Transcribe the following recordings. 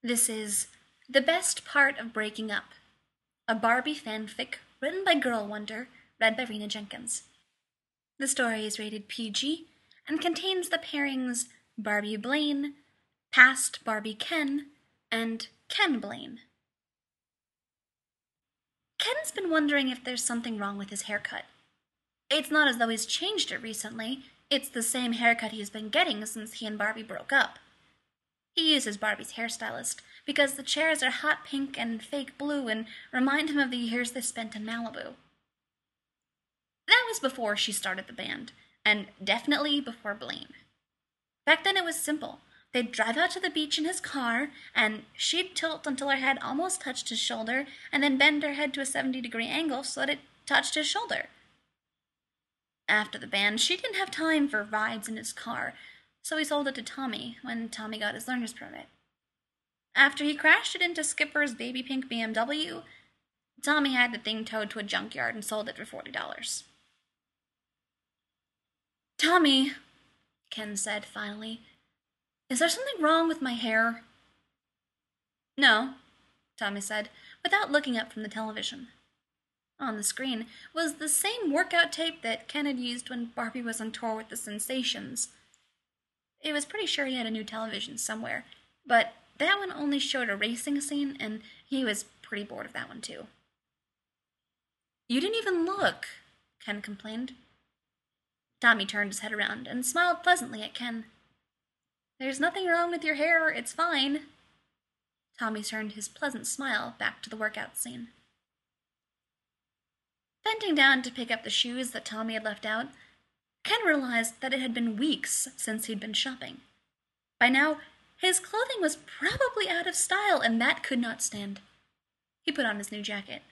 This is The Best Part of Breaking Up, a Barbie fanfic written by Girl Wonder, read by Rena Jenkins. The story is rated PG and contains the pairings Barbie Blaine, past Barbie Ken, and Ken Blaine. Ken's been wondering if there's something wrong with his haircut. It's not as though he's changed it recently, it's the same haircut he's been getting since he and Barbie broke up. He uses Barbie's hairstylist because the chairs are hot pink and fake blue and remind him of the years they spent in Malibu. That was before she started the band, and definitely before Blaine. Back then it was simple. They'd drive out to the beach in his car, and she'd tilt until her head almost touched his shoulder, and then bend her head to a 70-degree angle so that it touched his shoulder. After the band, she didn't have time for rides in his car, so he sold it to Tommy when Tommy got his learner's permit. After he crashed it into Skipper's baby pink BMW, Tommy had the thing towed to a junkyard and sold it for $40. "Tommy," Ken said finally, "is there something wrong with my hair?" "No," Tommy said, without looking up from the television. On the screen was the same workout tape that Ken had used when Barbie was on tour with the Sensations. It was pretty sure he had a new television somewhere, but that one only showed a racing scene, and he was pretty bored of that one too. "You didn't even look," Ken complained. Tommy turned his head around and smiled pleasantly at Ken. "There's nothing wrong with your hair, it's fine." Tommy turned his pleasant smile back to the workout scene. Bending down to pick up the shoes that Tommy had left out, Ken realized that it had been weeks since he'd been shopping. By now, his clothing was probably out of style, and that could not stand. He put on his new jacket.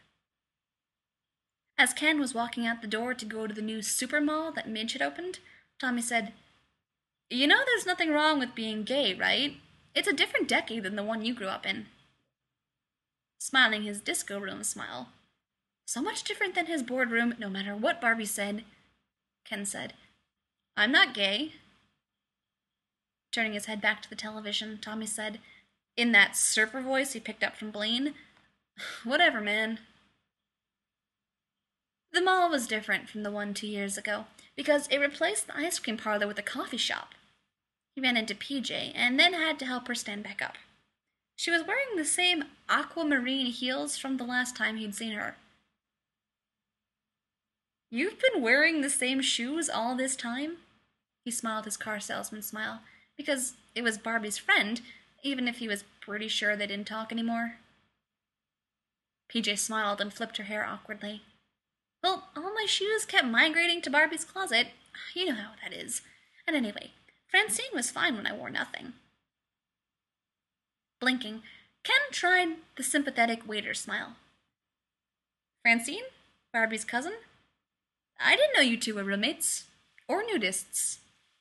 As Ken was walking out the door to go to the new super mall that Midge had opened, Tommy said, "You know there's nothing wrong with being gay, right? It's a different decade than the one you grew up in." Smiling his disco room smile. So much different than his boardroom, no matter what Barbie said. Ken said, "I'm not gay." Turning his head back to the television, Tommy said, in that surfer voice he picked up from Blaine, "Whatever, man." The mall was different from the one 2 years ago, because it replaced the ice cream parlor with a coffee shop. He ran into PJ, and then had to help her stand back up. She was wearing the same aquamarine heels from the last time he'd seen her. "You've been wearing the same shoes all this time?" He smiled his car salesman smile, because it was Barbie's friend, even if he was pretty sure they didn't talk anymore. PJ smiled and flipped her hair awkwardly. "Well, all my shoes kept migrating to Barbie's closet. You know how that is. And anyway, Francine was fine when I wore nothing." Blinking, Ken tried the sympathetic waiter smile. "Francine? Barbie's cousin? I didn't know you two were roommates. Or nudists."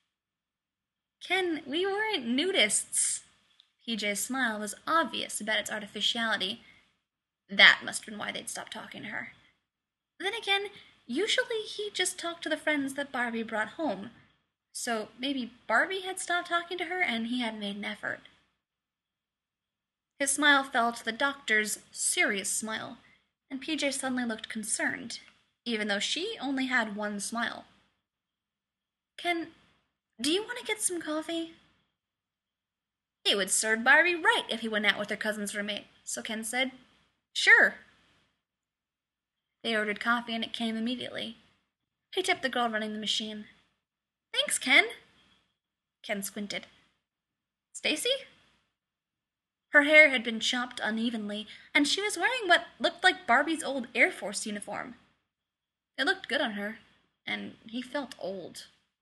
"Ken, we weren't nudists." PJ's smile was obvious about its artificiality. That must have been why they'd stopped talking to her. Then again, usually he just talked to the friends that Barbie brought home. So maybe Barbie had stopped talking to her and he hadn't made an effort. His smile fell to the doctor's serious smile, and PJ suddenly looked concerned, even though she only had one smile. "Ken, do you want to get some coffee?" It would serve Barbie right if he went out with her cousin's roommate, so Ken said, "Sure." They ordered coffee and it came immediately. He tipped the girl running the machine. "Thanks, Ken." Ken squinted. "Stacy?" Her hair had been chopped unevenly, and she was wearing what looked like Barbie's old Air Force uniform. It looked good on her, and he felt old.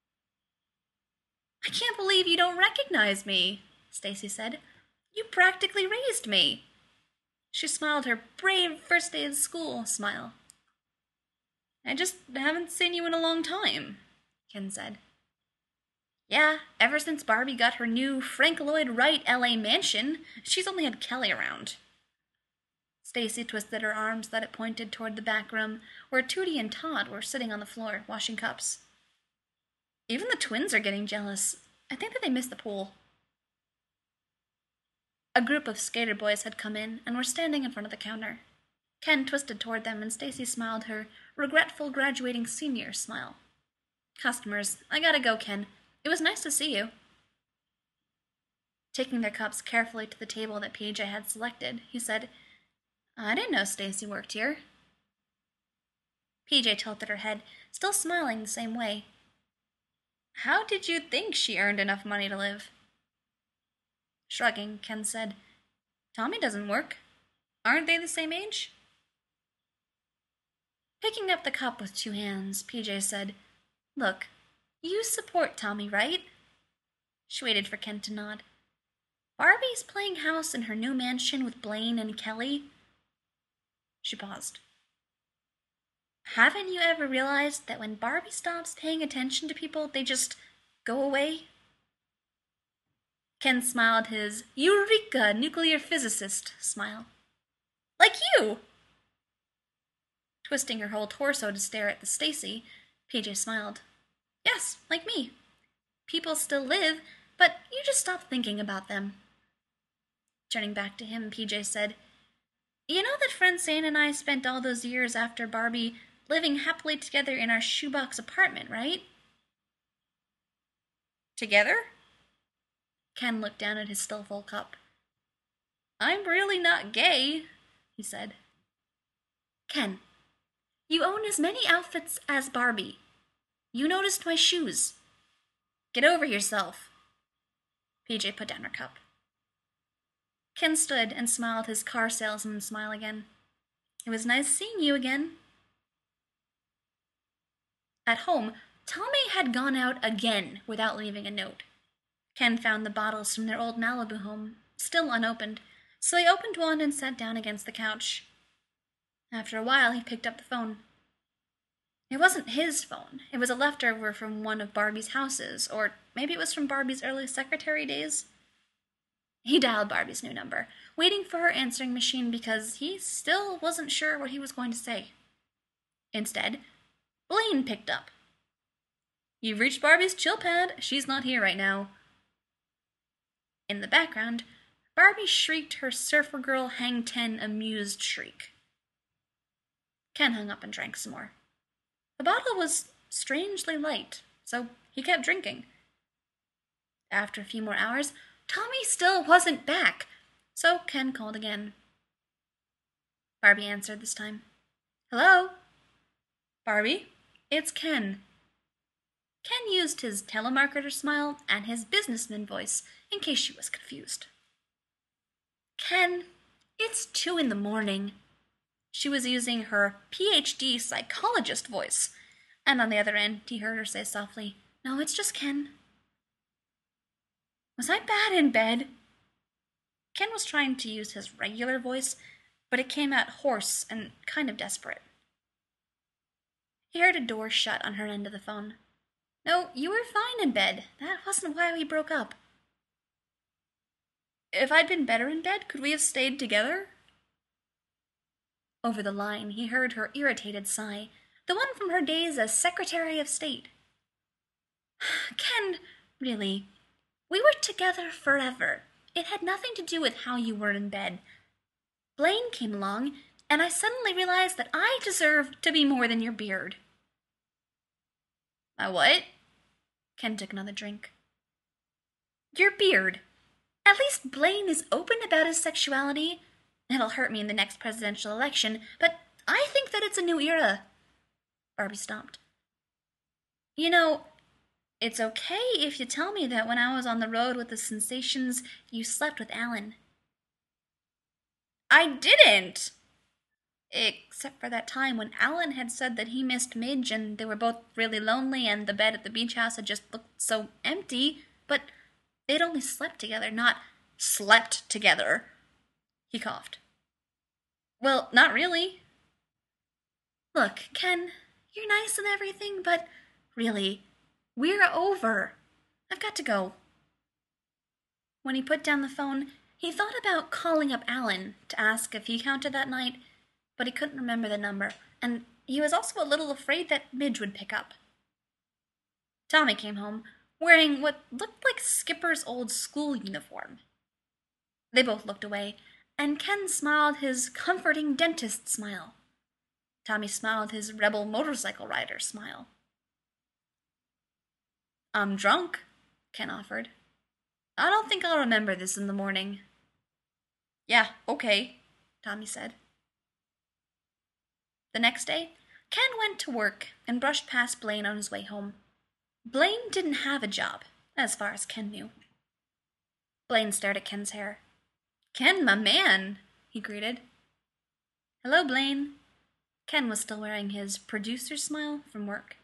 "I can't believe you don't recognize me," Stacy said. "You practically raised me." She smiled her brave first day of school smile. "I just haven't seen you in a long time," Ken said. "Yeah, ever since Barbie got her new Frank Lloyd Wright LA mansion, she's only had Kelly around." Stacy twisted her arms so that it pointed toward the back room, where Tootie and Todd were sitting on the floor, washing cups. "Even the twins are getting jealous. I think that they miss the pool." A group of skater boys had come in and were standing in front of the counter. Ken twisted toward them and Stacy smiled her regretful graduating senior smile. "Customers, I gotta go, Ken. It was nice to see you." Taking their cups carefully to the table that PJ had selected, he said, "I didn't know Stacy worked here." PJ tilted her head, still smiling the same way. "How did you think she earned enough money to live?" Shrugging, Ken said, "Tommy doesn't work. Aren't they the same age?" Picking up the cup with 2 hands, PJ said, "Look, you support Tommy, right?" She waited for Ken to nod. "Barbie's playing house in her new mansion with Blaine and Kelly." She paused. "Haven't you ever realized that when Barbie stops paying attention to people, they just go away?" Ken smiled his Eureka nuclear physicist smile. "Like you!" Twisting her whole torso to stare at the Stacy, PJ smiled. "Yes, like me. People still live, but you just stop thinking about them." Turning back to him, PJ said, "You know that Francine and I spent all those years after Barbie living happily together in our shoebox apartment, right?" "Together?" Ken looked down at his still full cup. "I'm really not gay," he said. "Ken, you own as many outfits as Barbie. You noticed my shoes. Get over yourself." PJ put down her cup. Ken stood and smiled his car salesman smile again. "It was nice seeing you again." At home, Tommy had gone out again without leaving a note. Ken found the bottles from their old Malibu home, still unopened, so he opened one and sat down against the couch. After a while, he picked up the phone. It wasn't his phone. It was a leftover from one of Barbie's houses, or maybe it was from Barbie's early secretary days. He dialed Barbie's new number, waiting for her answering machine because he still wasn't sure what he was going to say. Instead, Blaine picked up. "You've reached Barbie's chill pad. She's not here right now." In the background, Barbie shrieked her surfer girl hang 10 amused shriek. Ken hung up and drank some more. The bottle was strangely light, so he kept drinking. After a few more hours, Tommy still wasn't back, so Ken called again. Barbie answered this time. "Hello?" "Barbie, it's Ken." Ken used his telemarketer smile and his businessman voice in case she was confused. "Ken, it's 2 a.m. She was using her PhD psychologist voice, and on the other end he heard her say softly, "No, it's just Ken." "Was I bad in bed?" Ken was trying to use his regular voice, but it came out hoarse and kind of desperate. He heard a door shut on her end of the phone. "No, you were fine in bed. That wasn't why we broke up." "If I'd been better in bed, could we have stayed together?" Over the line, he heard her irritated sigh, the one from her days as Secretary of State. "Ken, really, we were together forever. It had nothing to do with how you were in bed. Blaine came along, and I suddenly realized that I deserved to be more than your beard." "My what?" Ken took another drink. "Your beard. At least Blaine is open about his sexuality. It'll hurt me in the next presidential election, but I think that it's a new era." Barbie stopped. "You know, it's okay if you tell me that when I was on the road with the Sensations, you slept with Alan." "I didn't!" "Except for that time when Alan had said that he missed Midge and they were both really lonely and the bed at the beach house had just looked so empty, but they'd only slept together, not slept together." He coughed. "Well, not really." "Look, Ken, you're nice and everything, but really, we're over. I've got to go." When he put down the phone, he thought about calling up Alan to ask if he counted that night, but he couldn't remember the number, and he was also a little afraid that Midge would pick up. Tommy came home, wearing what looked like Skipper's old school uniform. They both looked away, and Ken smiled his comforting dentist smile. Tommy smiled his rebel motorcycle rider smile. "I'm drunk," Ken offered. "I don't think I'll remember this in the morning." "Yeah, okay," Tommy said. The next day, Ken went to work and brushed past Blaine on his way home. Blaine didn't have a job, as far as Ken knew. Blaine stared at Ken's hair. "Ken, my man," he greeted. "Hello, Blaine." Ken was still wearing his producer smile from work.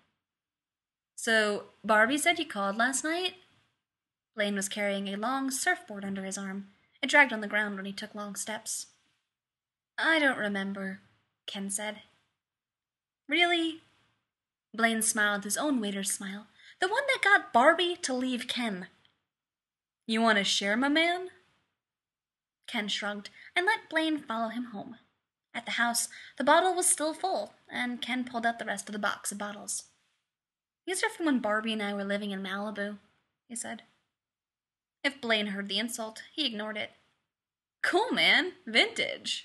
"So, Barbie said you called last night?" Blaine was carrying a long surfboard under his arm. It dragged on the ground when he took long steps. "I don't remember," Ken said. "Really?" Blaine smiled his own waiter's smile, the one that got Barbie to leave Ken. "You want to share, my man?" Ken shrugged and let Blaine follow him home. At the house, the bottle was still full, and Ken pulled out the rest of the box of bottles. "These are from when Barbie and I were living in Malibu," he said. If Blaine heard the insult, he ignored it. "Cool, man. Vintage."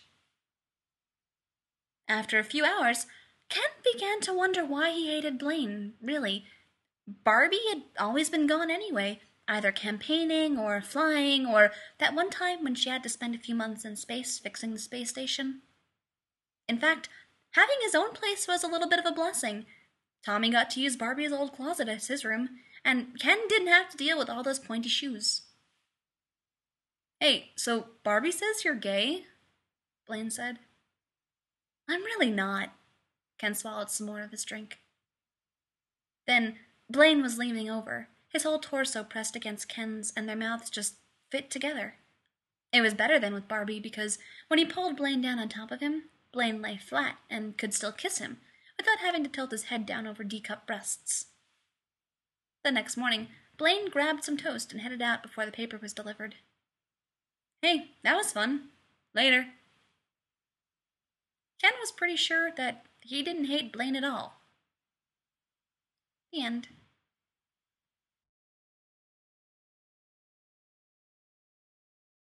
After a few hours, Ken began to wonder why he hated Blaine, really. Barbie had always been gone anyway, either campaigning or flying, or that one time when she had to spend a few months in space fixing the space station. In fact, having his own place was a little bit of a blessing. Tommy got to use Barbie's old closet as his room, and Ken didn't have to deal with all those pointy shoes. "Hey, so Barbie says you're gay?" Blaine said. "I'm really not." Ken swallowed some more of his drink. Then Blaine was leaning over, his whole torso pressed against Ken's, and their mouths just fit together. It was better than with Barbie, because when he pulled Blaine down on top of him, Blaine lay flat and could still kiss him, without having to tilt his head down over D-cup breasts. The next morning, Blaine grabbed some toast and headed out before the paper was delivered. "Hey, that was fun. Later." Ken was pretty sure that he didn't hate Blaine at all. The end.